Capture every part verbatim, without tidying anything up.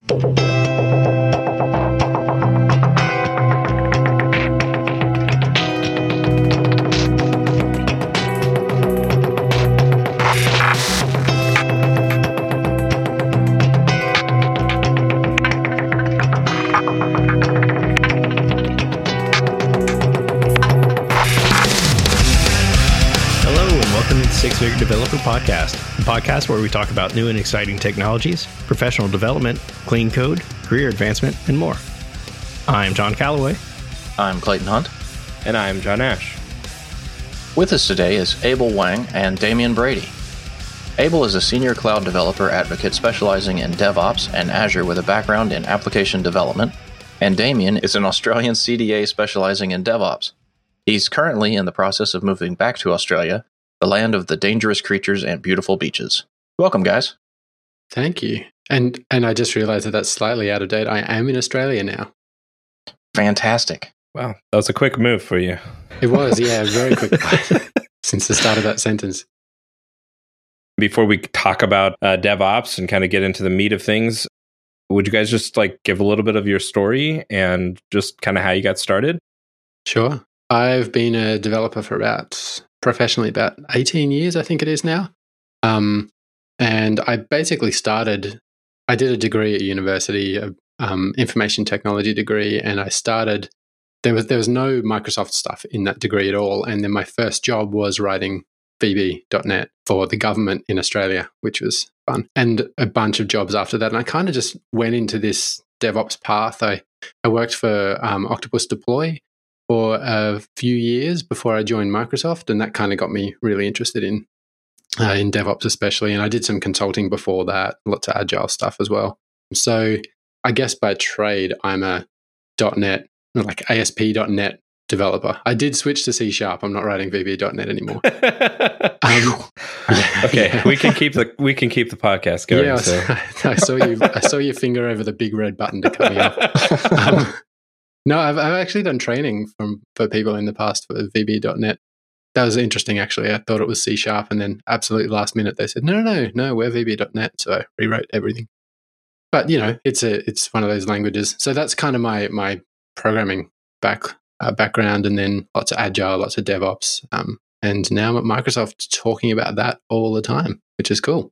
Six-Figure Developer Podcast, a podcast where we talk about new and exciting technologies, professional development, clean code, career advancement, and more. I'm John Calloway. I'm Clayton Hunt. And I'm John Ash. With us today is Abel Wang and Damian Brady. Abel is a senior cloud developer advocate specializing in DevOps and Azure with a background in application development, and Damian is an Australian C D A specializing in DevOps. He's currently in the process of moving back to Australia, the land of the dangerous creatures and beautiful beaches. Welcome, guys. Thank you. And and I just realized that that's slightly out of date. I am in Australia now. Fantastic. Wow, that was a quick move for you. It was, yeah, very quick since the start of that sentence. Before we talk about uh, DevOps and kind of get into the meat of things, would you guys just like give a little bit of your story and just kind of how you got started? Sure. I've been a developer for about... professionally about eighteen years, I think it is now. Um, and I basically started, I did a degree at university, a um, information technology degree, and I started, there was there was no Microsoft stuff in that degree at all. And then my first job was writing V B dot net for the government in Australia, which was fun. And a bunch of jobs after that. And I kind of just went into this DevOps path. I, I worked for um, Octopus Deploy for a few years before I joined Microsoft, and that kind of got me really interested in uh, in DevOps especially. And I did some consulting before that, lots of agile stuff as well. So I guess by trade, I'm a .NET, like A S P dot net developer. I did switch to C Sharp. I'm not writing V B dot net anymore. um, okay, yeah. we can keep the we can keep the podcast going. Yeah, so. I, I saw you. I saw your finger over the big red button to cut me off. Um, No, I've, I've actually done training from for people in the past for V B dot net. That was interesting, actually. I thought it was C Sharp, and then absolutely last minute they said, no, no, no, no, we're V B dot net. So I rewrote everything. But, you know, it's a it's one of those languages. So that's kind of my my programming back uh, background, and then lots of Agile, lots of DevOps. Um, and now I'm at Microsoft talking about that all the time, which is cool.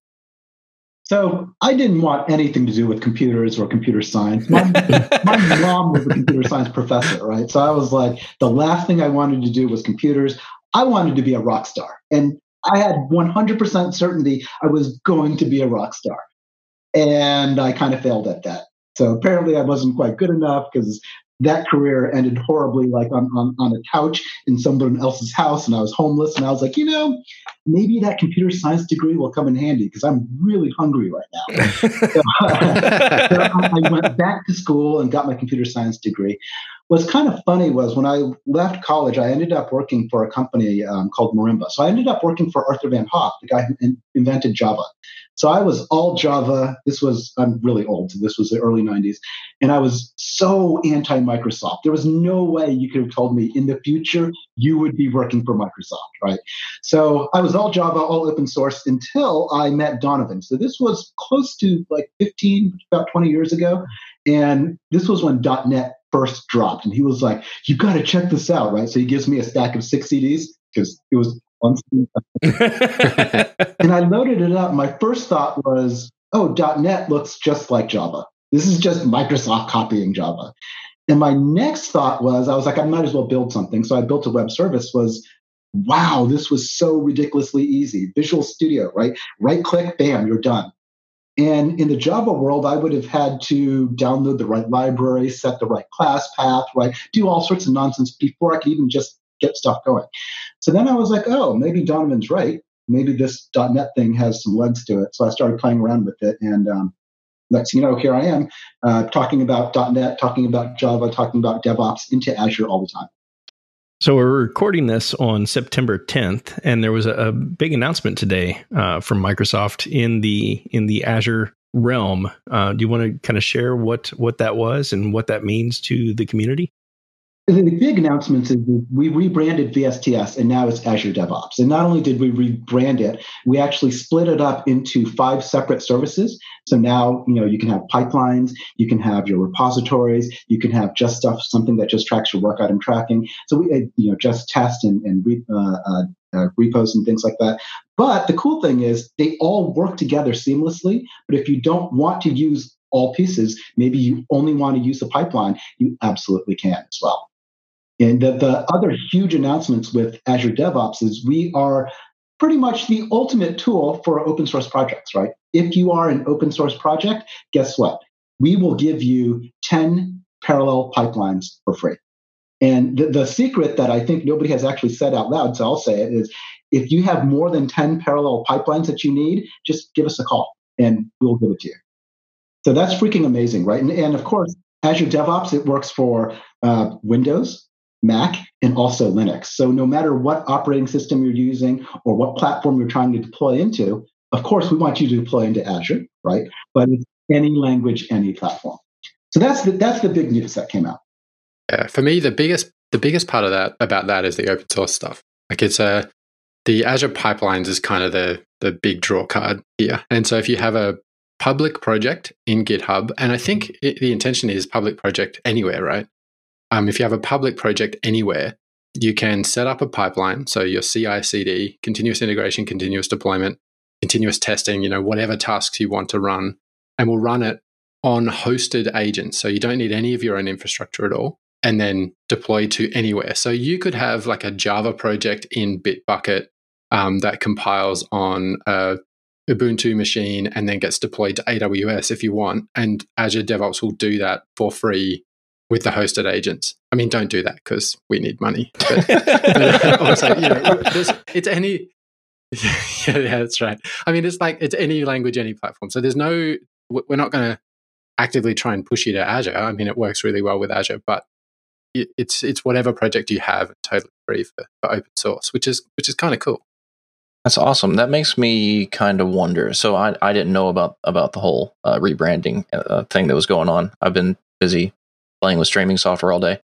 So I didn't want anything to do with computers or computer science. My, my mom was a computer science professor, right? So I was like, the last thing I wanted to do was computers. I wanted to be a rock star. And I had one hundred percent certainty I was going to be a rock star. And I kind of failed at that. So apparently I wasn't quite good enough because that career ended horribly, like on, on, on a couch in someone else's house, and I was homeless. And I was like, you know, maybe that computer science degree will come in handy because I'm really hungry right now. so, uh, so I went back to school and got my computer science degree. What's kind of funny was when I left college, I ended up working for a company um, called Marimba. So I ended up working for Arthur Van Hoff, the guy who in- invented Java. So I was all Java. This was, I'm really old. So this was the early nineties. And I was so anti-Microsoft. There was no way you could have told me in the future you would be working for Microsoft, right? So I was all Java, all open source until I met Donovan. So this was close to like fifteen, about twenty years ago. And this was when .NET first dropped. And he was like, you got to check this out, right? So he gives me a stack of six C Ds because it was on and I loaded it up. My first thought was, oh, .NET looks just like Java. This is just Microsoft copying Java. And my next thought was, I was like, I might as well build something. So I built a web service. Was, wow, this was so ridiculously easy. Visual Studio, right? Right click, bam, you're done. And in the Java world, I would have had to download the right library, set the right class path, right? Do all sorts of nonsense before I could even just get stuff going. So then I was like, oh, maybe Donovan's right. Maybe this .NET thing has some legs to it. So I started playing around with it. And um, next thing you know, here I am uh, talking about .NET, talking about Java, talking about DevOps into Azure all the time. So we're recording this on September tenth, and there was a, a big announcement today uh, from Microsoft in the in the Azure realm. Uh, do you want to kind of share what what that was and what that means to the community? The big announcements is we rebranded V S T S and now it's Azure DevOps. And not only did we rebrand it, we actually split it up into five separate services. So now, you know, you can have pipelines, you can have your repositories, you can have just stuff, something that just tracks your work item tracking. So we, you know, just test and, and re, uh, uh, uh, repos and things like that. But the cool thing is they all work together seamlessly. But if you don't want to use all pieces, maybe you only want to use the pipeline, you absolutely can as well. And the, the other huge announcements with Azure DevOps is we are pretty much the ultimate tool for open source projects, right? If you are an open source project, guess what? We will give you ten parallel pipelines for free. And the, the secret that I think nobody has actually said out loud, so I'll say it, is if you have more than ten parallel pipelines that you need, just give us a call and we'll give it to you. So that's freaking amazing, right? And, and of course, Azure DevOps, it works for uh, Windows, Mac, and also Linux. So no matter what operating system you're using or what platform you're trying to deploy into, of course, we want you to deploy into Azure, right? But it's any language, any platform. So that's the, that's the big news that came out. Yeah, for me, the biggest the biggest part of that about that is the open source stuff. Like it's a the Azure pipelines is kind of the the big draw card here. And so if you have a public project in GitHub, and I think it, the intention is public project anywhere, right? Um, if you have a public project anywhere, you can set up a pipeline. So your C I C D, continuous integration, continuous deployment, continuous testing, you know, whatever tasks you want to run, and we'll run it on hosted agents. So you don't need any of your own infrastructure at all, and then deploy to anywhere. So you could have like a Java project in Bitbucket um, that compiles on a Ubuntu machine and then gets deployed to A W S if you want. And Azure DevOps will do that for free with the hosted agents. I mean, don't do that because we need money. But, but also, you know, it's any, yeah, yeah, that's right. I mean, it's like, it's any language, any platform. So there's no, we're not going to actively try and push you to Azure. I mean, it works really well with Azure, but it's it's whatever project you have, totally free for, for open source, which is which is kind of cool. That's awesome. That makes me kind of wonder. So I I didn't know about about the whole uh, rebranding uh, thing that was going on. I've been busy playing with streaming software all day.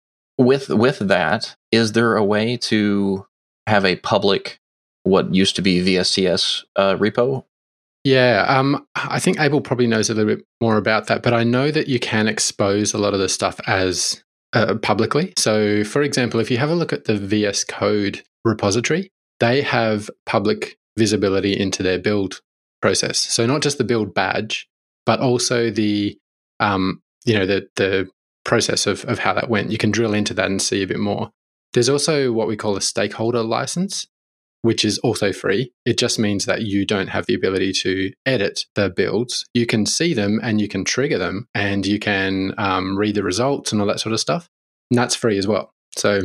With with that, is there a way to have a public, what used to be V S T S uh, repo? Yeah, um, I think Abel probably knows a little bit more about that, but I know that you can expose a lot of the stuff as uh, publicly. So, for example, if you have a look at the V S Code repository, they have public visibility into their build process. So not just the build badge, but also the um, you know the the process of of how that went. You can drill into that and see a bit more. There's also what we call a stakeholder license, which is also free. It just means that you don't have the ability to edit the builds. You can see them and you can trigger them and you can um, read the results and all that sort of stuff. And that's free as well. So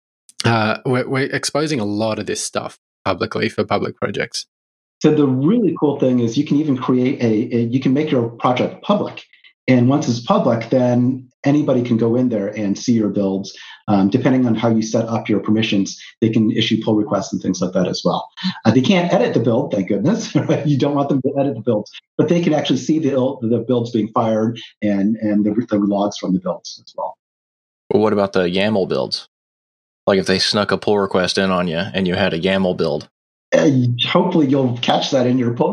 uh, we're, we're exposing a lot of this stuff publicly for public projects. So the really cool thing is you can even create a, a you can make your project public. And once it's public, then anybody can go in there and see your builds. Um, depending on how you set up your permissions, they can issue pull requests and things like that as well. Uh, they can't edit the build, thank goodness. Right? You don't want them to edit the builds, but they can actually see the the builds being fired and and the, the logs from the builds as well. Well, what about the YAML builds? Like if they snuck a pull request in on you and you had a YAML build. Uh, hopefully you'll catch that in your pull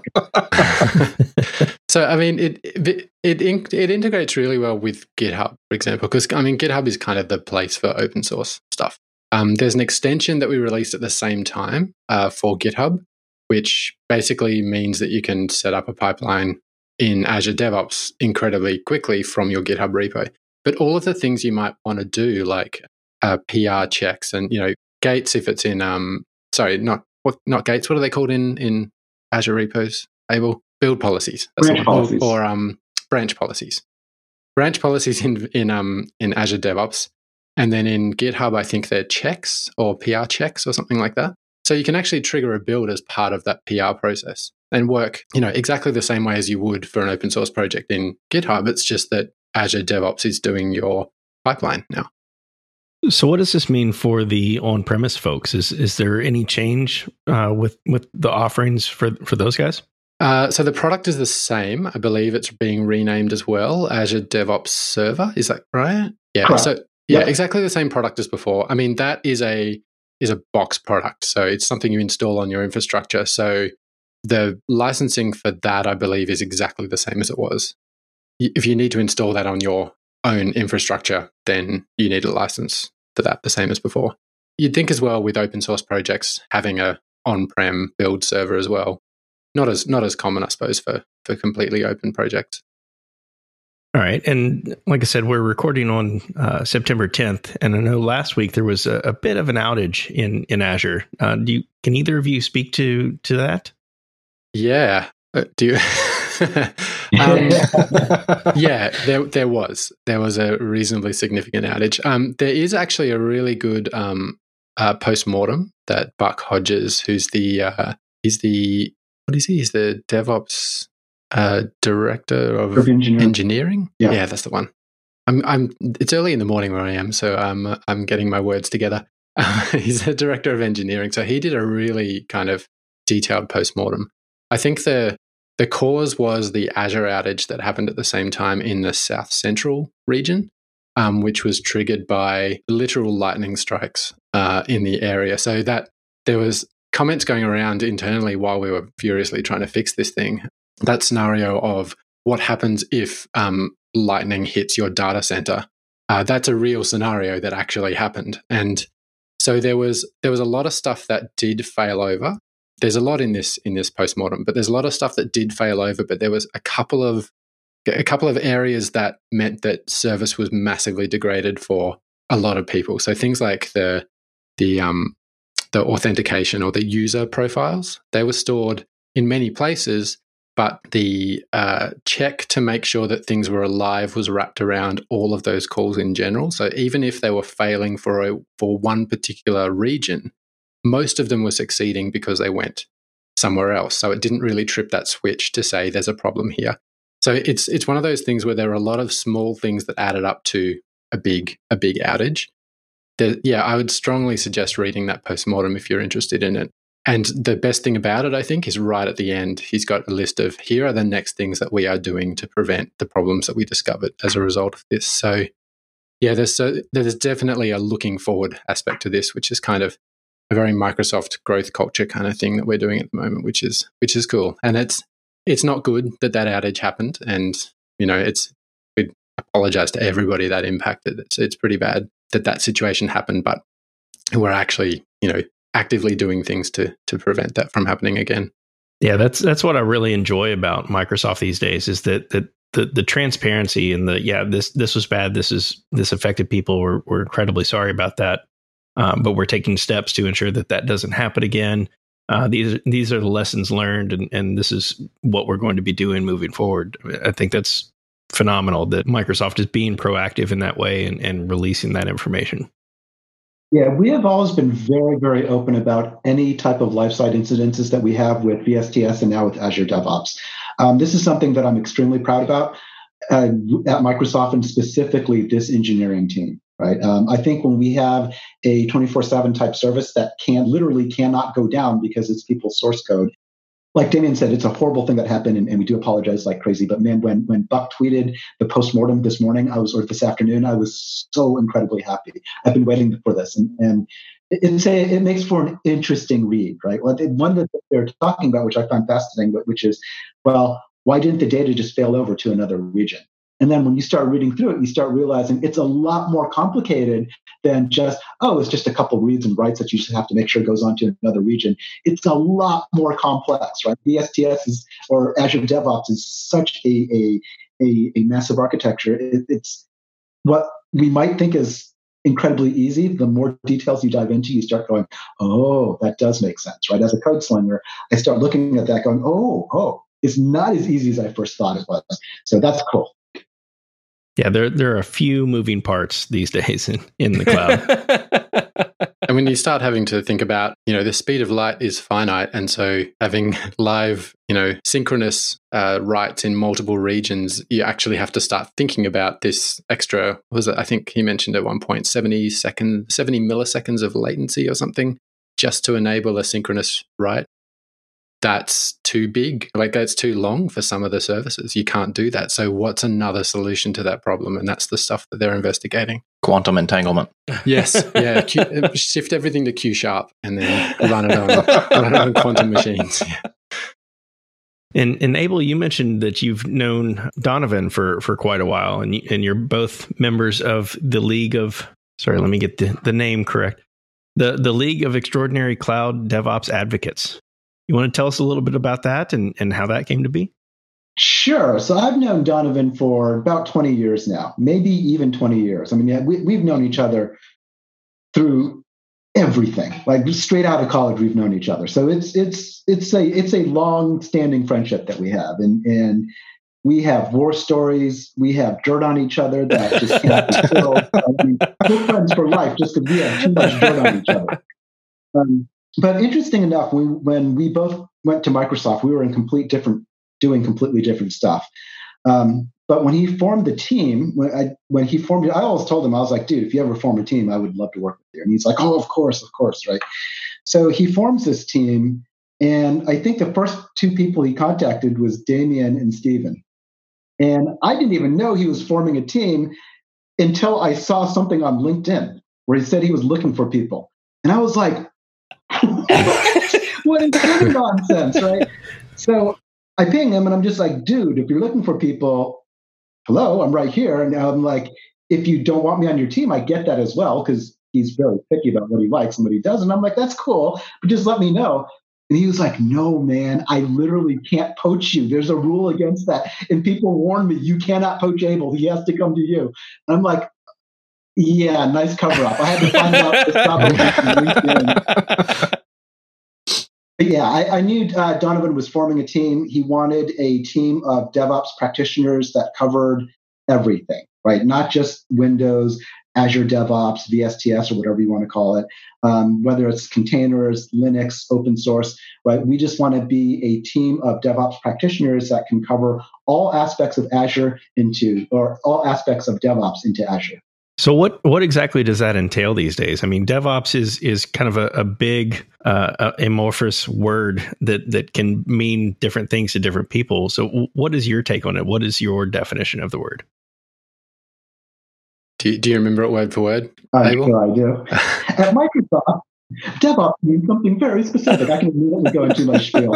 request. So, I mean, it it it, it integrates really well with GitHub, for example, because, I mean, GitHub is kind of the place for open source stuff. Um, there's an extension that we released at the same time uh, for GitHub, which basically means that you can set up a pipeline in Azure DevOps incredibly quickly from your GitHub repo. But all of the things you might want to do, like uh, P R checks and, you know, gates if it's in, um, sorry, not what not gates, what are they called in, in Azure repos, Abel? Build policies, branch policies. or, or um, branch policies. Branch policies in in um in Azure DevOps, and then in GitHub, I think they're checks or P R checks or something like that. So you can actually trigger a build as part of that P R process and work, you know, exactly the same way as you would for an open source project in GitHub. It's just that Azure DevOps is doing your pipeline now. So what does this mean for the on-premise folks? Is is there any change uh, with with the offerings for for those guys? Uh, so the product is the same. I believe it's being renamed as well, Azure DevOps Server. Is that right? Yeah. Correct. So Yeah, Yep. exactly the same product as before. I mean, that is a is a box product, so it's something you install on your infrastructure. So the licensing for that, I believe, is exactly the same as it was. If you need to install that on your own infrastructure, then you need a license for that, the same as before. You'd think as well with open source projects having a on-prem build server as well. Not as not as common, I suppose, for for completely open projects. All right. And like I said, we're recording on uh, September tenth. And I know last week there was a, a bit of an outage in, in Azure. Uh, do you, can either of you speak to, to that? Yeah. Uh, do you? um, yeah, there there was. There was a reasonably significant outage. Um, there is actually a really good um, uh, post-mortem that Buck Hodges, who's the, uh, he's the, what is he? He's the DevOps uh, director of, Of engineering. engineering. Yeah. yeah, that's the one. I'm. I'm. It's early in the morning where I am, so I'm. I'm getting my words together. Uh, he's the director of engineering, so he did a really kind of detailed post-mortem. I think the the cause was the Azure outage that happened at the same time in the South Central region, um, which was triggered by literal lightning strikes uh, in the area. So that there was comments going around internally while we were furiously trying to fix this thing. That scenario of what happens if um, lightning hits your data center. Uh, that's a real scenario that actually happened. And so there was there was a lot of stuff that did fail over. There's a lot in this in this postmortem, but there's a lot of stuff that did fail over. But there was a couple of a couple of areas that meant that service was massively degraded for a lot of people. So things like the the um, the authentication or the user profiles, they were stored in many places, but the uh, check to make sure that things were alive was wrapped around all of those calls in general. So even if they were failing for a, for one particular region, most of them were succeeding because they went somewhere else. So it didn't really trip that switch to say there's a problem here. So it's it's one of those things where there are a lot of small things that added up to a big a big outage. There, yeah, I would strongly suggest reading that postmortem if you're interested in it. And the best thing about it, I think, is right at the end, he's got a list of here are the next things that we are doing to prevent the problems that we discovered as a result of this. So, yeah, there's so there's definitely a looking forward aspect to this, which is kind of a very Microsoft growth culture kind of thing that we're doing at the moment, which is which is cool. And it's it's not good that that outage happened, and you know, it's we apologize to everybody that impacted. It's it's pretty bad that that situation happened, but we're actually, you know, actively doing things to to prevent that from happening again. Yeah, that's that's what I really enjoy about Microsoft these days is that that the the transparency and the yeah this this was bad, this is this affected people, we're we're incredibly sorry about that, um, but we're taking steps to ensure that that doesn't happen again. Uh, these these are the lessons learned, and and this is what we're going to be doing moving forward. I think that's phenomenal that Microsoft is being proactive in that way and, and releasing that information. Yeah, we have always been very, very open about any type of life-side incidences that we have with V S T S and now with Azure DevOps. Um, this is something that I'm extremely proud about uh, at Microsoft, and specifically this engineering team. Right? Um, I think when we have a twenty-four seven type service that can literally cannot go down because it's people's source code, like Damien said, it's a horrible thing that happened, and, and we do apologize like crazy. But man, when when Buck tweeted the postmortem this morning, I was or this afternoon, I was so incredibly happy. I've been waiting for this, and and it, it's a, it makes for an interesting read, right? Well, one that they're talking about, which I find fascinating, but which is, well, why didn't the data just fail over to another region? And then when you start reading through it, you start realizing it's a lot more complicated than just, oh, it's just a couple of reads and writes that you just have to make sure goes on to another region. It's a lot more complex, right? V S T S is, or Azure DevOps is such a a, a, a massive architecture. It, it's what we might think is incredibly easy. The more details you dive into, you start going, oh, that does make sense, right? As a code slinger, I start looking at that going, oh, oh, it's not as easy as I first thought it was. So that's cool. Yeah, there there are a few moving parts these days in, in the cloud. And when you start having to think about, you know, the speed of light is finite. And so having live, you know, synchronous uh, writes in multiple regions, you actually have to start thinking about this extra, what was it? I think he mentioned at one point, seventy seconds, seventy milliseconds of latency or something just to enable a synchronous write. That's too big. Like that's too long for some of the services. You can't do that. So what's another solution to that problem? And that's the stuff that they're investigating. quantum entanglement. Yes, yeah. Q, shift everything to Q sharp and then run it on, run it on quantum machines. Yeah. And, and Abel, you mentioned that you've known Donovan for, for quite a while, and, you, and you're both members of the League of, sorry, let me get the, the name correct, the, the League of Extraordinary Cloud DevOps Advocates. You want to tell us a little bit about that and, and how that came to be? Sure. So I've known Donovan for about twenty years now, maybe even twenty years. I mean, yeah, we, we've known each other through everything. Like straight out of college, we've known each other. So it's it's it's a it's a long-standing friendship that we have, and and we have war stories. We have dirt on each other that just can't be filled. I mean, we're friends for life, just because we have too much dirt on each other. Um, but interesting enough, we, when we both went to Microsoft, we were in complete different, doing completely different stuff. Um, but when he formed the team, when I when he formed it, I always told him, I was like, dude, if you ever form a team, I would love to work with you. And he's like, oh, of course, of course, right? So he forms this team, and I think the first two people he contacted was Damien and Steven. And I didn't even know he was forming a team until I saw something on LinkedIn where he said he was looking for people. And I was like, what is this nonsense, right? So I ping him and I'm just like, dude, if you're looking for people, hello, I'm right here. And I'm like, if you don't want me on your team, I get that as well, because he's very picky about what he likes and what he does. And I'm like, that's cool, but just let me know. And he was like, no, man, I literally can't poach you. There's a rule against that. And people warn me, you cannot poach Abel. He has to come to you. And I'm like, yeah, nice cover up. I had to find out this LinkedIn. But yeah, I, I knew uh, Donovan was forming a team. He wanted a team of DevOps practitioners that covered everything, right? Not just Windows, Azure DevOps, V S T S, or whatever you want to call it, um, whether it's containers, Linux, open source, right? We just want to be a team of DevOps practitioners that can cover all aspects of Azure into, or all aspects of DevOps into Azure. So what what exactly does that entail these days? I mean, DevOps is is kind of a, a big uh, amorphous word that that can mean different things to different people. So what is your take on it? What is your definition of the word? Do you, do you remember it word for word? I'm sure I do. At Microsoft, DevOps means something very specific. I can immediately go into my spiel.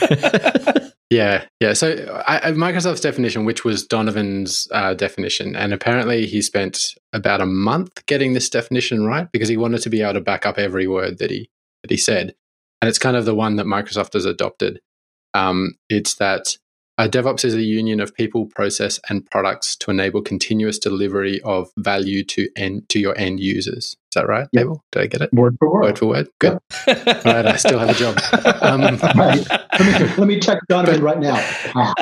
Yeah, yeah. So I, Microsoft's definition, which was Donovan's uh, definition, and apparently he spent about a month getting this definition right because he wanted to be able to back up every word that he that he said, and it's kind of the one that Microsoft has adopted. Um, it's that uh, DevOps is a union of people, process, and products to enable continuous delivery of value to end to your end users. Is that right, Yep. Abel? Did I get it? Word for word. Word for word. Good. Yep. All right, I still have a job. Um, Right. Let me, let me text Donovan right now. Ah.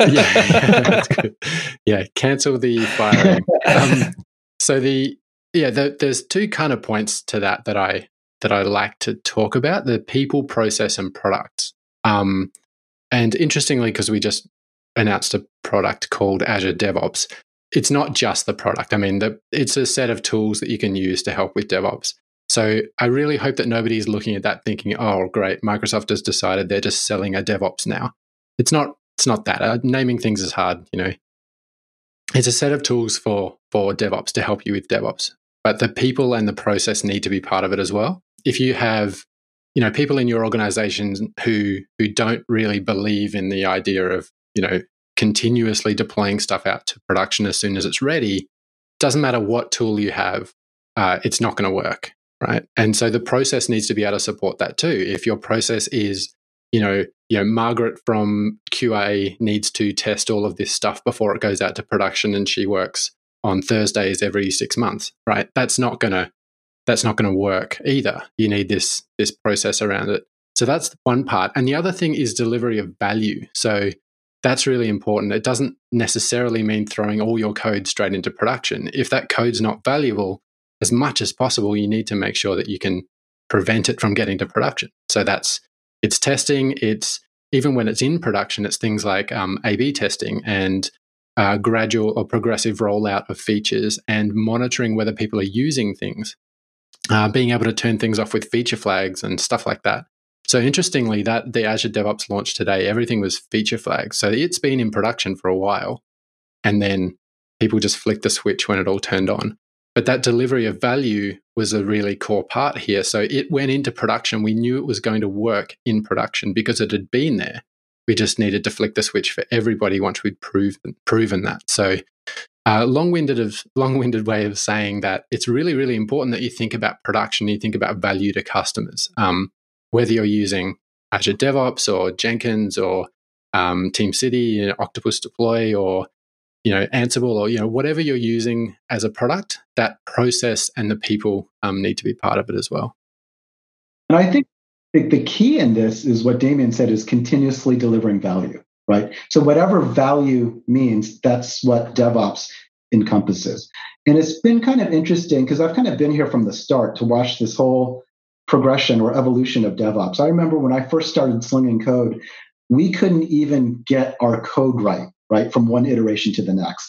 yeah, that's good. Yeah, cancel the firing. Um, so the yeah, the, there's two kind of points to that that I that I like to talk about: the people, process, and products. Um, and interestingly, because we just announced a product called Azure DevOps, it's not just the product. I mean, the, it's a set of tools that you can use to help with DevOps. So I really hope that nobody's looking at that thinking, "Oh, great, Microsoft has decided they're just selling a DevOps now." It's not. It's not that. Uh, naming things is hard, you know. It's a set of tools for for DevOps to help you with DevOps, but the people and the process need to be part of it as well. If you have, you know, people in your organizations who who don't really believe in the idea of, you know, continuously deploying stuff out to production as soon as it's ready, doesn't matter what tool you have, uh, it's not going to work, right? And so the process needs to be able to support that too. If your process is, you know, you know, Margaret from Q A needs to test all of this stuff before it goes out to production, and she works on Thursdays every six months, right? That's not gonna that's not gonna work either. You need this this process around it. So that's one part, and the other thing is delivery of value. So that's really important. It doesn't necessarily mean throwing all your code straight into production. If that code's not valuable, as much as possible, you need to make sure that you can prevent it from getting to production. So that's it's testing. It's even when it's in production, it's things like um, A B testing and uh, gradual or progressive rollout of features and monitoring whether people are using things, uh, being able to turn things off with feature flags and stuff like that. So interestingly, that the Azure DevOps launch today, everything was feature flags. So it's been in production for a while, and then people just flicked the switch when it all turned on. But that delivery of value was a really core part here. So it went into production. We knew it was going to work in production because it had been there. We just needed to flick the switch for everybody once we'd proven, proven that. So uh, long-winded of long-winded way of saying that it's really, really important that you think about production, you think about value to customers. Um, whether you're using Azure DevOps or Jenkins or um, TeamCity, you know, Octopus Deploy, or you know, Ansible, or, you know, whatever you're using as a product, that process and the people um, need to be part of it as well. And I think the key in this is what Damien said, is continuously delivering value, right? So whatever value means, that's what DevOps encompasses. And it's been kind of interesting because I've kind of been here from the start to watch this whole progression or evolution of DevOps. I remember when I first started slinging code, we couldn't even get our code right. right, from one iteration to the next.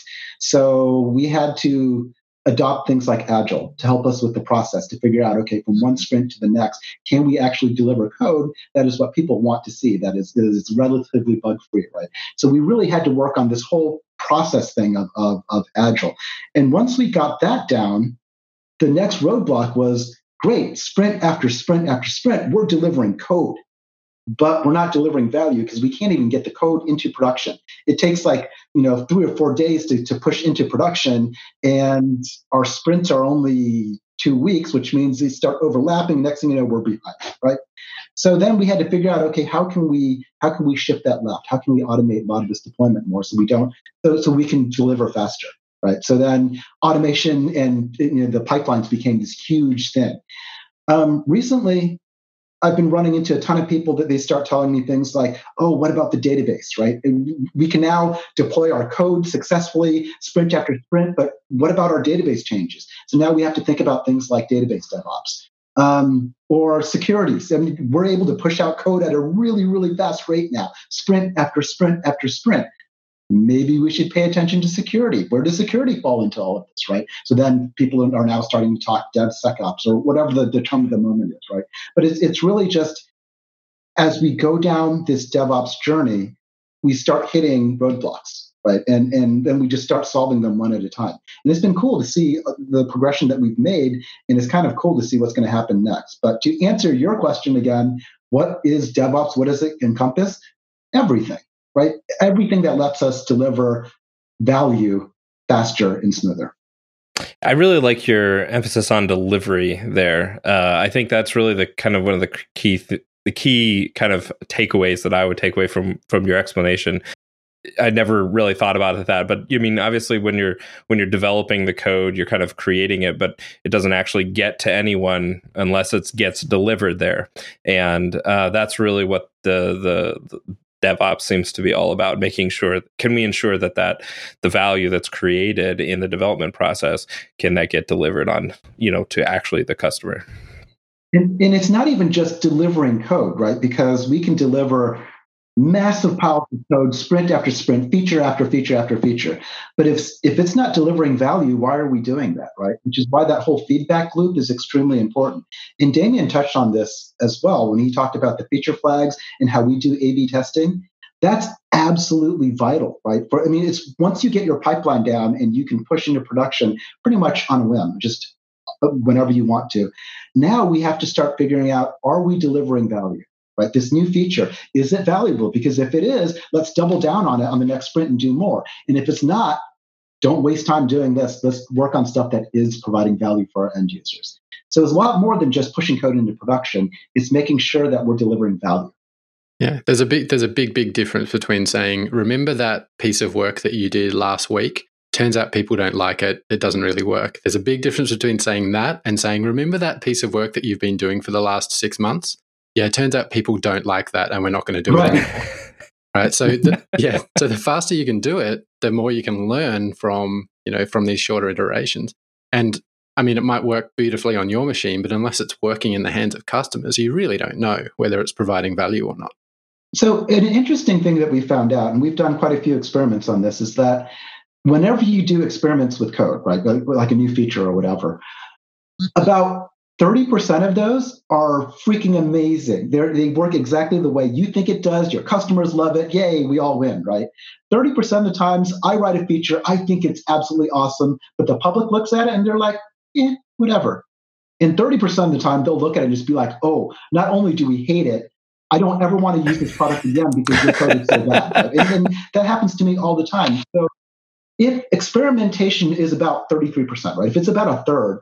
So we had to adopt things like Agile to help us with the process, to figure out, okay, from one sprint to the next, can we actually deliver code that is what people want to see, that is, that is relatively bug-free, right? So we really had to work on this whole process thing of, of, of Agile. And once we got that down, the next roadblock was, great, sprint after sprint after sprint, we're delivering code. But we're not delivering value because we can't even get the code into production. It takes like, you know, three or four days to, to push into production, and our sprints are only two weeks, which means they start overlapping. Next thing you know, we're behind, right? So then we had to figure out, okay, how can we how can we shift that left? How can we automate a lot of this deployment more so we don't so, so we can deliver faster, right? So then automation and, you know, the pipelines became this huge thing. Um, recently, I've been running into a ton of people that they start telling me things like, oh, what about the database, right? And we can now deploy our code successfully, sprint after sprint, but what about our database changes? So now we have to think about things like database DevOps um, or security. So, I mean, we're able to push out code at a really, really fast rate now, sprint after sprint after sprint. Maybe we should pay attention to security. Where does security fall into all of this, right? So then people are now starting to talk DevSecOps or whatever the, the term of the moment is, right? But it's, it's really just, as we go down this DevOps journey, we start hitting roadblocks, right? And, and then we just start solving them one at a time. And it's been cool to see the progression that we've made, and it's kind of cool to see what's going to happen next. But to answer your question again, what is DevOps? What does it encompass? Everything. Right? Everything that lets us deliver value faster and smoother. I really like your emphasis on delivery there. Uh, I think that's really the kind of one of the key, th- the key kind of takeaways that I would take away from from your explanation. I never really thought about it that, but I mean, obviously, when you're when you're developing the code, you're kind of creating it, but it doesn't actually get to anyone unless it gets delivered there, and uh, that's really what the the, the DevOps seems to be all about, making sure, can we ensure that that the value that's created in the development process, can that get delivered on, you know, to actually the customer? And, and it's not even just delivering code, right? Because we can deliver massive piles of code, sprint after sprint, feature after feature after feature. But if if it's not delivering value, why are we doing that, right? Which is why that whole feedback loop is extremely important. And Damien touched on this as well when he talked about the feature flags and how we do A B testing. That's absolutely vital, right? For I mean, it's once you get your pipeline down and you can push into production pretty much on a whim, just whenever you want to. Now we have to start figuring out, are we delivering value? Right, this new feature, is it valuable? Because if it is, let's double down on it on the next sprint and do more. And if it's not, don't waste time doing this. Let's work on stuff that is providing value for our end users. So it's a lot more than just pushing code into production. It's making sure that we're delivering value. Yeah, there's a big, there's a big, big difference between saying, remember that piece of work that you did last week? Turns out people don't like it. It doesn't really work. There's a big difference between saying that and saying, remember that piece of work that you've been doing for the last six months? Yeah, it turns out people don't like that, and we're not going to do right. it anymore. Right. So, the, yeah. So the faster you can do it, the more you can learn from, you know, from these shorter iterations. And I mean, it might work beautifully on your machine, but unless it's working in the hands of customers, you really don't know whether it's providing value or not. So, an interesting thing that we found out, and we've done quite a few experiments on this, is that whenever you do experiments with code, right, like, like a new feature or whatever, about thirty percent of those are freaking amazing. They're, they work exactly the way you think it does. Your customers love it. Yay, we all win, right? thirty percent of the times I write a feature, I think it's absolutely awesome, but the public looks at it and they're like, eh, whatever. And thirty percent of the time, they'll look at it and just be like, oh, not only do we hate it, I don't ever want to use this product again because your code is so bad. And, and that happens to me all the time. So if experimentation is about thirty-three percent, right? If it's about a third,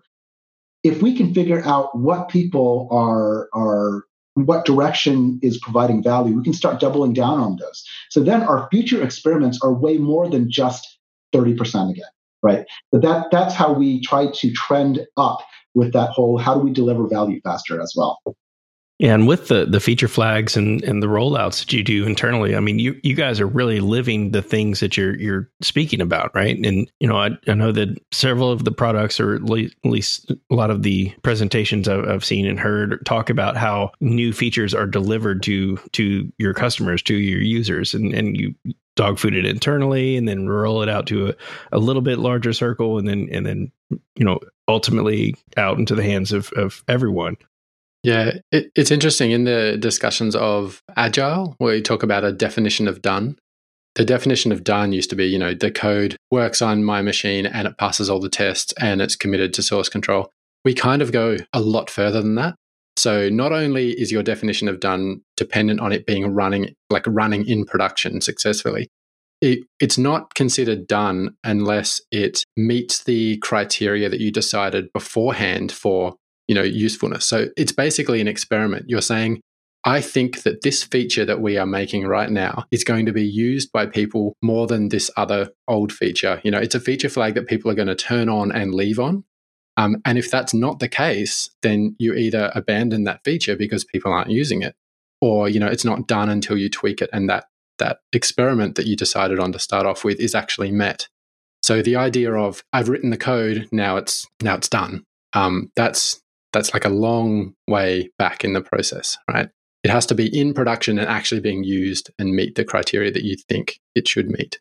if we can figure out what people are, are what direction is providing value, we can start doubling down on those. So then our future experiments are way more than just thirty percent again, right? But that, that's how we try to trend up with that whole, how do we deliver value faster as well? Yeah, and with the the feature flags and, and the rollouts that you do internally, I mean, you, you guys are really living the things that you're you're speaking about, right? And you know, I, I know that several of the products, or at least, at least a lot of the presentations I've, I've seen and heard, talk about how new features are delivered to to your customers, to your users, and and you dog food it internally, and then roll it out to a, a little bit larger circle, and then and then you know ultimately out into the hands of of everyone. Yeah, it, it's interesting in the discussions of Agile, where you talk about a definition of done. The definition of done used to be, you know, the code works on my machine and it passes all the tests and it's committed to source control. We kind of go a lot further than that. So not only is your definition of done dependent on it being running, like running in production successfully, it, it's not considered done unless it meets the criteria that you decided beforehand for, you know, usefulness. So it's basically an experiment. You're saying, I think that this feature that we are making right now is going to be used by people more than this other old feature. You know, it's a feature flag that people are going to turn on and leave on. Um, and if that's not the case, then you either abandon that feature because people aren't using it, or, you know, it's not done until you tweak it and that that experiment that you decided on to start off with is actually met. So the idea of, I've written the code, now it's now it's done. Um, that's That's like a long way back in the process, right? It has to be in production and actually being used and meet the criteria that you think it should meet.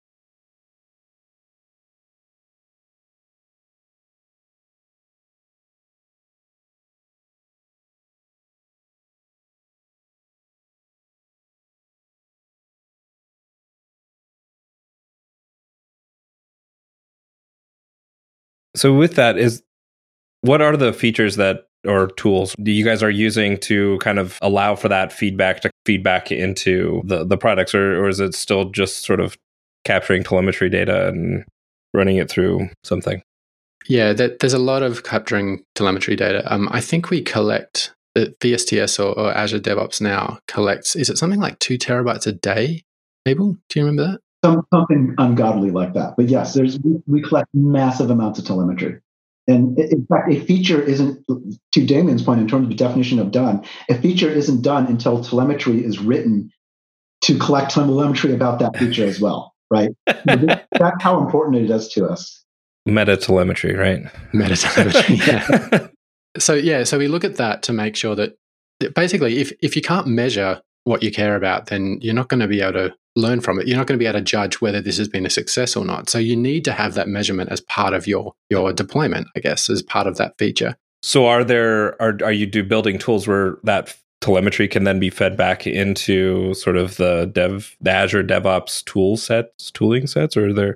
So with that, is what are the features that or tools you guys are using to kind of allow for that feedback to feedback into the, the products, or, or is it still just sort of capturing telemetry data and running it through something? Yeah, that, there's a lot of capturing telemetry data. Um, I think we collect, the V S T S or, or Azure DevOps now collects, is it something like two terabytes a day, Abel? Do you remember that? Some, something ungodly like that. But yes, there's we, we collect massive amounts of telemetry. And in fact, a feature isn't, to Damien's point in terms of the definition of done, a feature isn't done until telemetry is written to collect telemetry about that feature as well, right? That's how important it is to us. Meta telemetry, right? Meta telemetry, yeah. So yeah, so we look at that to make sure that basically if, if you can't measure what you care about, then you're not going to be able to learn from it. You're not going to be able to judge whether this has been a success or not. So you need to have that measurement as part of your your deployment, I guess, as part of that feature. So are there are are you do building tools where that telemetry can then be fed back into sort of the dev the Azure DevOps tool sets, tooling sets, or are there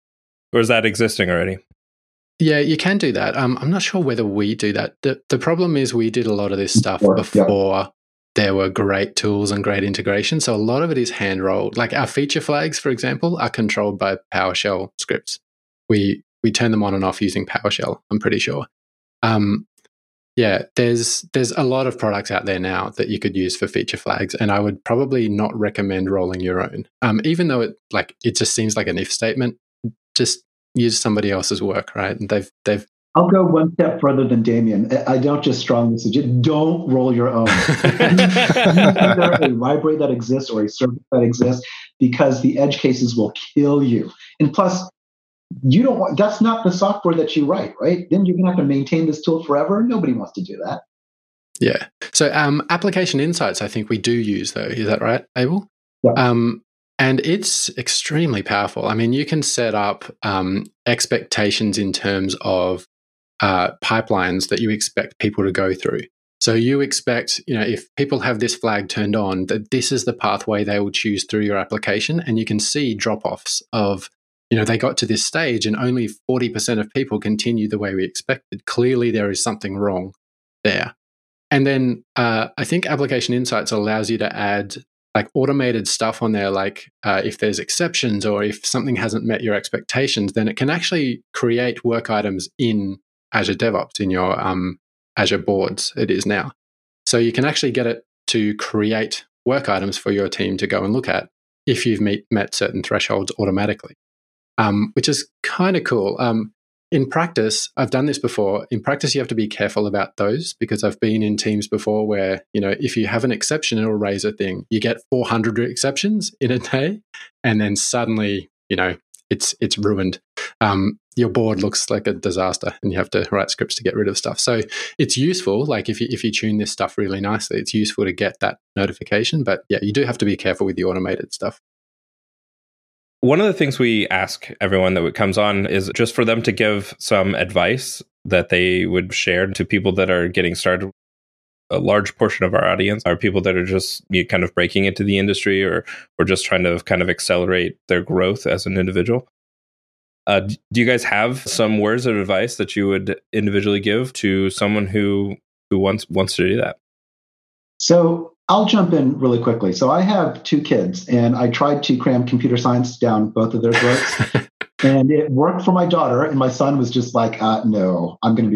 or is that existing already? Yeah, you can do that. Um, I'm not sure whether we do that. The the problem is we did a lot of this stuff before, before yeah. there were great tools and great integration. So a lot of it is hand rolled. Like our feature flags, for example, are controlled by PowerShell scripts. We we turn them on and off using PowerShell, I'm pretty sure. Um, yeah, there's there's a lot of products out there now that you could use for feature flags, and I would probably not recommend rolling your own. Um, even though it like it just seems like an if statement, just use somebody else's work, right? And they've they've I'll go one step further than Damien. I don't just strongly suggest, don't roll your own. Use either a library that exists or a service that exists, because the edge cases will kill you. And plus, you don't want, that's not the software that you write, right? Then you're going to have to maintain this tool forever. Nobody wants to do that. Yeah. So um, application insights, I think we do use though. Is that right, Abel? Yeah. Um, And it's extremely powerful. I mean, you can set up um, expectations in terms of uh, pipelines that you expect people to go through. So you expect, you know, if people have this flag turned on, that this is the pathway they will choose through your application, and you can see drop-offs of, you know, they got to this stage and only forty percent of people continue the way we expected. Clearly, there is something wrong there. And then uh, I think Application Insights allows you to add like automated stuff on there, like uh, if there's exceptions or if something hasn't met your expectations, then it can actually create work items in Azure DevOps, in your um, Azure boards, it is now. So you can actually get it to create work items for your team to go and look at if you've meet, met certain thresholds automatically, um, which is kind of cool. Um, in practice, I've done this before. In practice, you have to be careful about those because I've been in teams before where, you know, if you have an exception, it'll raise a thing. You get four hundred exceptions in a day, and then suddenly, you know, it's it's ruined. Um, your board looks like a disaster, and you have to write scripts to get rid of stuff. So it's useful. Like if you if you tune this stuff really nicely, it's useful to get that notification. But yeah, you do have to be careful with the automated stuff. One of the things we ask everyone that comes on is just for them to give some advice that they would share to people that are getting started. A large portion of our audience are people that are just you know, kind of breaking into the industry or or just trying to kind of accelerate their growth as an individual. Uh, do you guys have some words of advice that you would individually give to someone who who wants wants to do that? So I'll jump in really quickly. So I have two kids, and I tried to cram computer science down both of their throats, and it worked for my daughter. And my son was just like, uh, "No, I'm going to be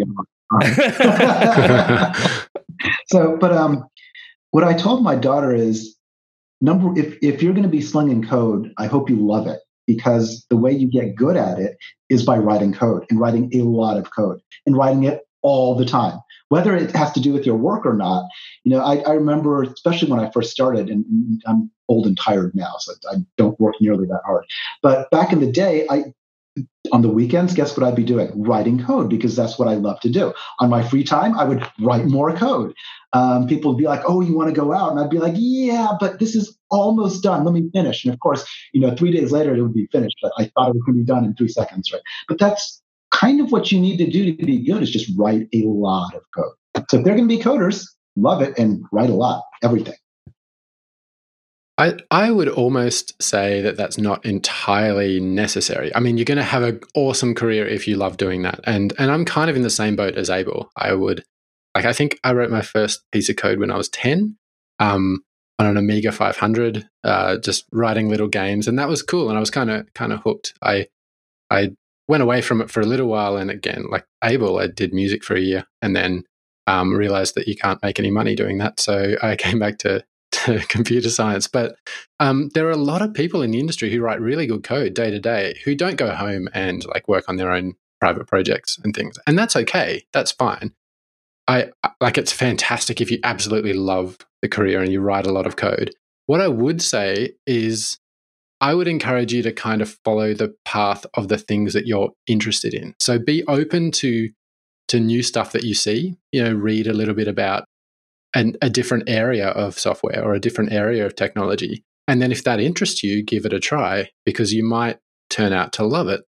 a So, but um, what I told my daughter is, number if if you're going to be slinging code, I hope you love it, because the way you get good at it is by writing code and writing a lot of code and writing it all the time, whether it has to do with your work or not. You know, I, I remember, especially when I first started, and I'm old and tired now, so I don't work nearly that hard. But back in the day, I on the weekends, guess what I'd be doing? Writing code, because that's what I love to do. On my free time, I would write more code. Um, people would be like, "Oh, you want to go out?" And I'd be like, "Yeah, but this is almost done. Let me finish." And of course, you know, three days later, it would be finished. But I thought it was going to be done in three seconds, right? But that's kind of what you need to do to be good, is just write a lot of code. So if they're going to be coders, love it and write a lot, everything. I, I would almost say that that's not entirely necessary. I mean, you're going to have an awesome career if you love doing that. And and I'm kind of in the same boat as Abel. I would, like, I think I wrote my first piece of code when I was ten um, on an Amiga five hundred, uh, just writing little games. And that was cool. And I was kind of kind of hooked. I I went away from it for a little while. And again, like Abel, I did music for a year and then um, realized that you can't make any money doing that. So I came back to to computer science. But um, there are a lot of people in the industry who write really good code day to day who don't go home and like work on their own private projects and things. And that's okay. That's fine. I like it's fantastic if you absolutely love the career and you write a lot of code. What I would say is I would encourage you to kind of follow the path of the things that you're interested in. So be open to to new stuff that you see, you know, read a little bit about an, a different area of software or a different area of technology. And then if that interests you, give it a try, because you might turn out to love it.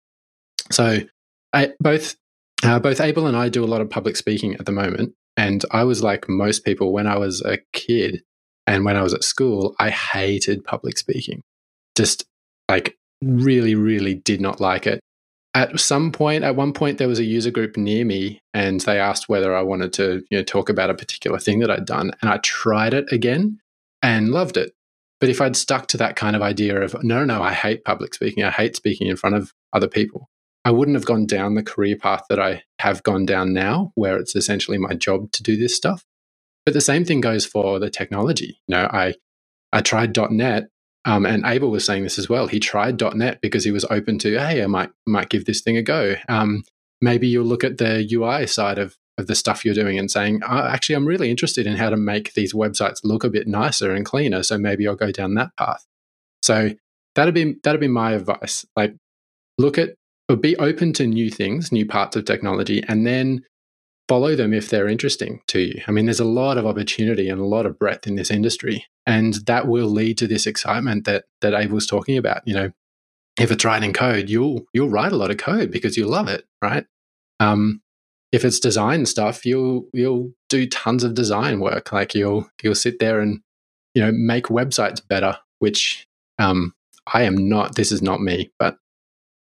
So I, both uh, both Abel and I do a lot of public speaking at the moment. And I was like most people when I was a kid and when I was at school, I hated public speaking. Just like really, really did not like it. At some point, at one point, there was a user group near me and they asked whether I wanted to, you know, talk about a particular thing that I'd done. And I tried it again and loved it. But if I'd stuck to that kind of idea of, no, no, I hate public speaking, I hate speaking in front of other people, I wouldn't have gone down the career path that I have gone down now, where it's essentially my job to do this stuff. But the same thing goes for the technology. You know, I, I tried dot net. Um, and Abel was saying this as well. He tried dot net because he was open to, hey, I might might give this thing a go. Um, maybe you'll look at the U I side of, of the stuff you're doing and saying, oh, actually, I'm really interested in how to make these websites look a bit nicer and cleaner. So maybe I'll go down that path. So that'd be that'd be my advice. Like, look at or be open to new things, new parts of technology, and then follow them if they're interesting to you. I mean, there's a lot of opportunity and a lot of breadth in this industry, and that will lead to this excitement that that Abel was talking about. You know, if it's writing code, you'll you'll write a lot of code because you love it, right? Um, if it's design stuff, you'll you'll do tons of design work. Like you'll you'll sit there and you know make websites better. Which um, I am not. This is not me, but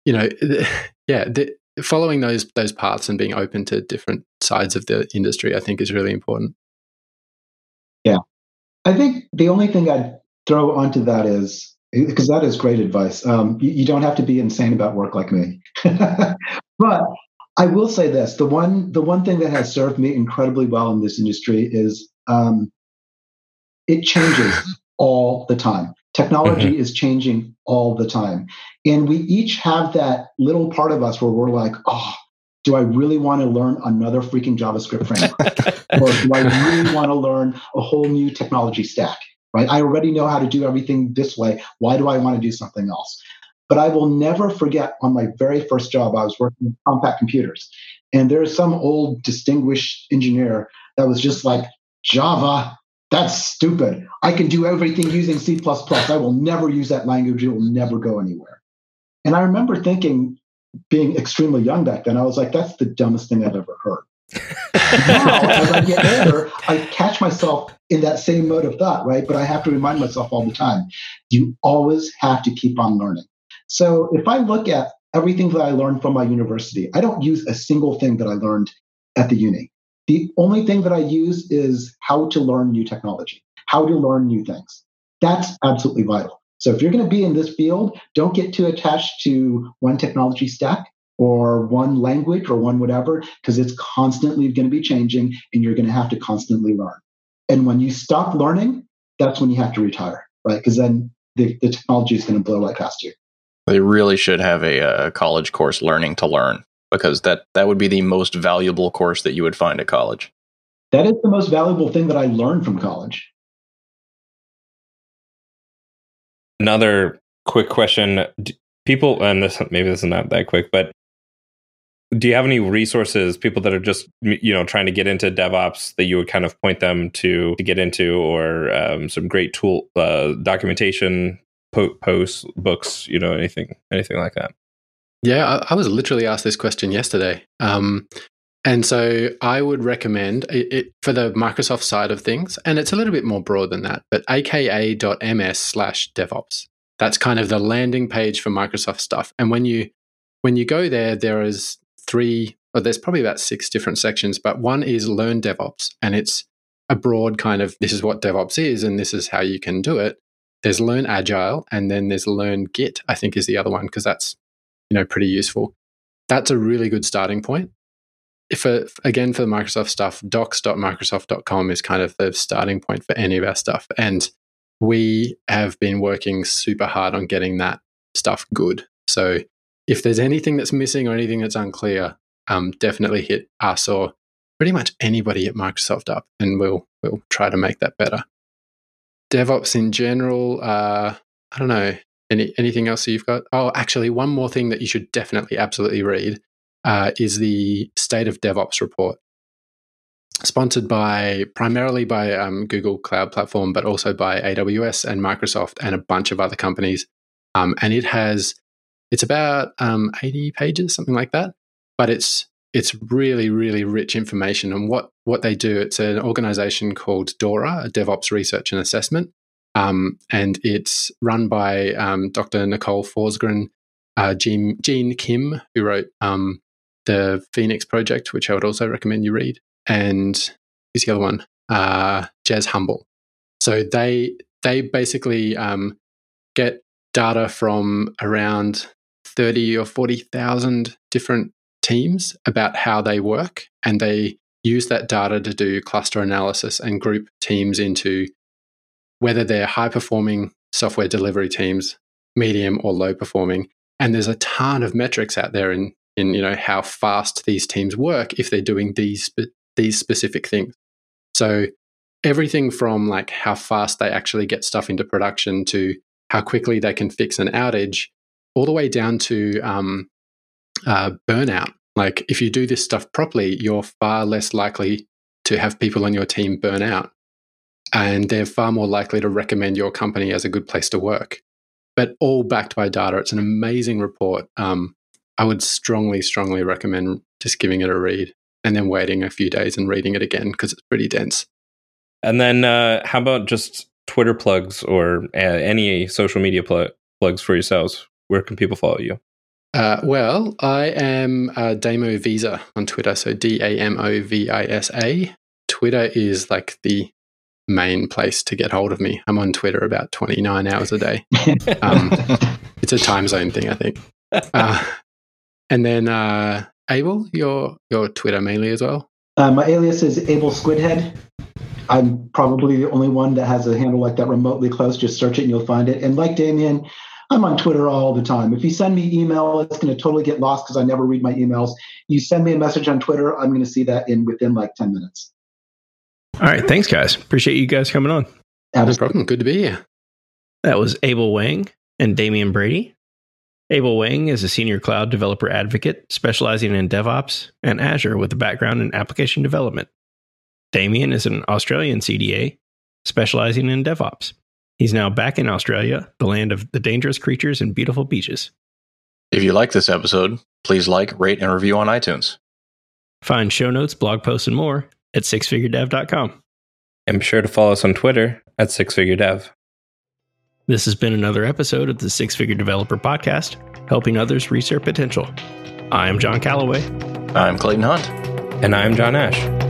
you know, yeah, the, following those those paths and being open to different sides of the industry, I think, is really important. Yeah, I think the only thing I'd throw onto that is, because that is great advice. Um, you, you don't have to be insane about work like me, but I will say this: the one the one thing that has served me incredibly well in this industry is um, it changes all the time. Technology mm-hmm. is changing all the time, and we each have that little part of us where we're like, oh. Do I really want to learn another freaking JavaScript framework? Or do I really want to learn a whole new technology stack? Right? I already know how to do everything this way. Why do I want to do something else? But I will never forget on my very first job, I was working with Compaq Computers. And there's some old distinguished engineer that was just like, Java, that's stupid. I can do everything using C plus plus. I will never use that language. It will never go anywhere. And I remember thinking, being extremely young back then, I was like, that's the dumbest thing I've ever heard. Now, as I get older, I catch myself in that same mode of thought, right? But I have to remind myself all the time, you always have to keep on learning. So if I look at everything that I learned from my university, I don't use a single thing that I learned at the uni. The only thing that I use is how to learn new technology, how to learn new things. That's absolutely vital. So if you're going to be in this field, don't get too attached to one technology stack or one language or one whatever, because it's constantly going to be changing and you're going to have to constantly learn. And when you stop learning, that's when you have to retire, right? Because then the, the technology is going to blow right past you. They really should have a, a college course, Learning to Learn, because that, that would be the most valuable course that you would find at college. That is the most valuable thing that I learned from college. Another quick question. People, and this maybe this is not that quick, but do you have any resources, people that are just, you know, trying to get into DevOps that you would kind of point them to to get into, or um, some great tool, uh, documentation, po- posts, books, you know, anything, anything like that? Yeah, I, I was literally asked this question yesterday. Um, and so I would recommend it, it for the Microsoft side of things, and it's a little bit more broad than that, but aka.ms slash DevOps. That's kind of the landing page for Microsoft stuff. And when you when you go there, there is three, or there's probably about six different sections, but one is Learn DevOps, and it's a broad kind of, this is what DevOps is, and this is how you can do it. There's Learn Agile, and then there's Learn Git, I think is the other one, because that's, you know, pretty useful. That's a really good starting point. If a, again, for the Microsoft stuff, docs dot microsoft dot com is kind of the starting point for any of our stuff. And we have been working super hard on getting that stuff good. So if there's anything that's missing or anything that's unclear, um, definitely hit us or pretty much anybody at Microsoft up, and we'll we'll try to make that better. DevOps in general, uh, I don't know, any anything else that you've got? Oh, actually, one more thing that you should definitely absolutely read uh, is the State of DevOps report, sponsored by primarily by um, Google Cloud Platform, but also by A W S and Microsoft and a bunch of other companies. Um, and it has, it's about um, eighty pages, something like that. But it's it's really, really rich information. And what what they do, it's an organization called DORA, a DevOps Research and Assessment. Um, and it's run by um, Doctor Nicole Forsgren, uh, Gene, Gene Kim, who wrote um, the Phoenix Project, which I would also recommend you read. And who's the other one? Uh, Jez Humble. So they they basically um, get data from around thirty or forty thousand different teams about how they work, and they use that data to do cluster analysis and group teams into whether they're high-performing software delivery teams, medium or low-performing. And there's a ton of metrics out there in, in you know, how fast these teams work if they're doing these these specific things. So everything from like how fast they actually get stuff into production to how quickly they can fix an outage, all the way down to um, uh, burnout. Like if you do this stuff properly, you're far less likely to have people on your team burn out. And they're far more likely to recommend your company as a good place to work. But all backed by data. It's an amazing report. Um, I would strongly, strongly recommend just giving it a read and then waiting a few days and reading it again because it's pretty dense. And then uh, how about just Twitter plugs or uh, any social media pl- plugs for yourselves? Where can people follow you? Uh, well, I am uh, Damo Visa on Twitter, so D A M O V I S A. Twitter is like the main place to get hold of me. I'm on Twitter about twenty-nine hours a day. Um, it's a time zone thing, I think. Uh, and then uh, Abel, your your Twitter mainly as well? Uh, my alias is Abel Squidhead. I'm probably the only one that has a handle like that remotely close. Just search it and you'll find it. And like Damien, I'm on Twitter all the time. If you send me email, it's going to totally get lost because I never read my emails. You send me a message on Twitter, I'm going to see that in within like ten minutes. All right. Thanks, guys. Appreciate you guys coming on. No problem. Good to be here. That was Abel Wang and Damien Brady. Abel Wang is a senior cloud developer advocate specializing in DevOps and Azure with a background in application development. Damien is an Australian C D A specializing in DevOps. He's now back in Australia, the land of the dangerous creatures and beautiful beaches. If you like this episode, please like, rate, and review on iTunes. Find show notes, blog posts, and more at six figure dev dot com. And be sure to follow us on Twitter at six figure dev. This has been another episode of the Six Figure Developer Podcast, helping others reach their potential. I am John Calloway. I'm Clayton Hunt. And I'm John Ash.